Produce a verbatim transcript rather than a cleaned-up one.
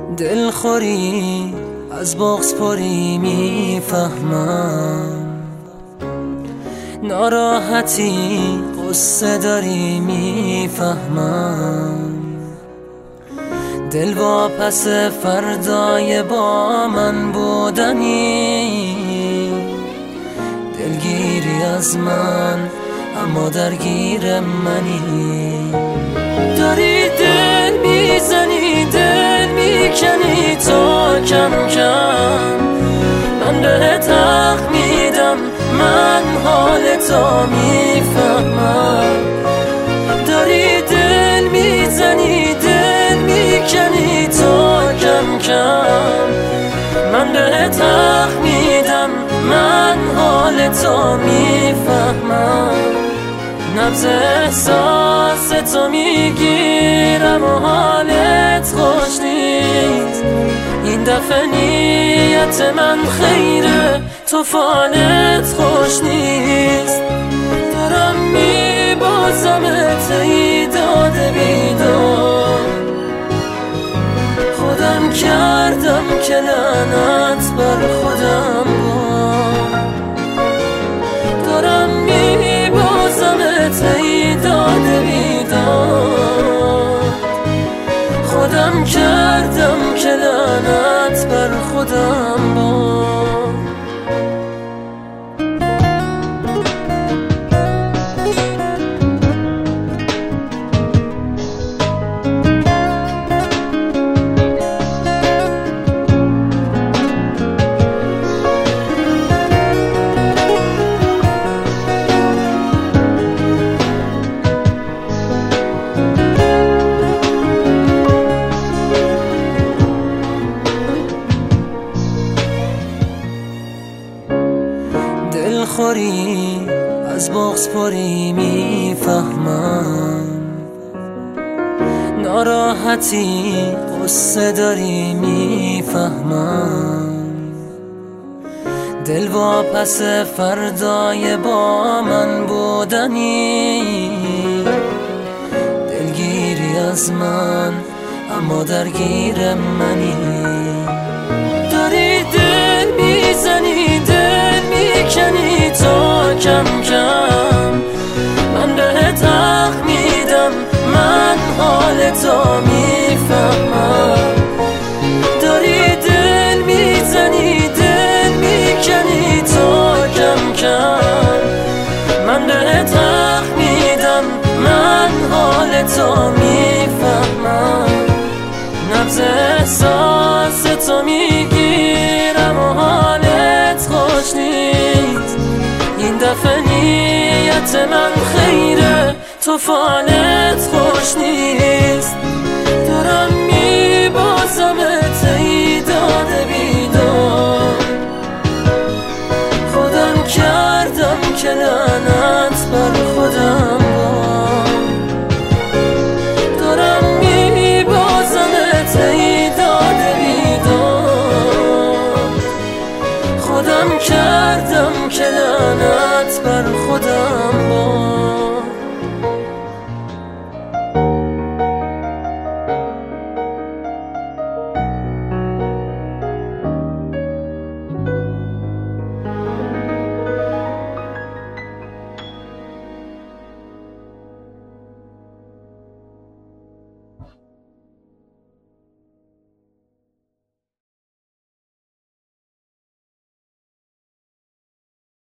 دلخوری از بغض پری میفهمم، ناراحتی قصه داری میفهمم. دل واپس فردای با من بودنی، دلگیری از من اما درگیر منی. داری دل میزنی دل میکنی تا کم کم من بهت حق میدم، من حال تو میفهمم. داری دل میزنی دل میکنی تا کم کم من بهت حق میدم، من حال تو میفهمم. نبض احساس تو میگیرم و حالت خوش نیست. این دفعه نیت من خیره تو فالت خوش نیست. دارم میبازمت ای داده بیدار، خودم کردم که لعنت بر خودم بار. دارم میبازمت ای داده بیدار، خودم کردم که لعنت بر خودم بار. دلخوری از بغض پری میفهمم، ناراحتی قصه داری میفهمم. دل واپس فردای با من بودنی، دلگیری از من اما درگیر منی. داری دل میزنی دل میکنی تا کم کم من بهت حق میدم، من حال تو میفهمم. داری دل میزنی دل میکنی تا کم کم من بهت حق میدم، من حال تو میفهمم. نبض احساس تو میگیرم و حالت خوش نیست. این دفعه نیت من خیره تو فالت خوش نیست. دارم میبازمت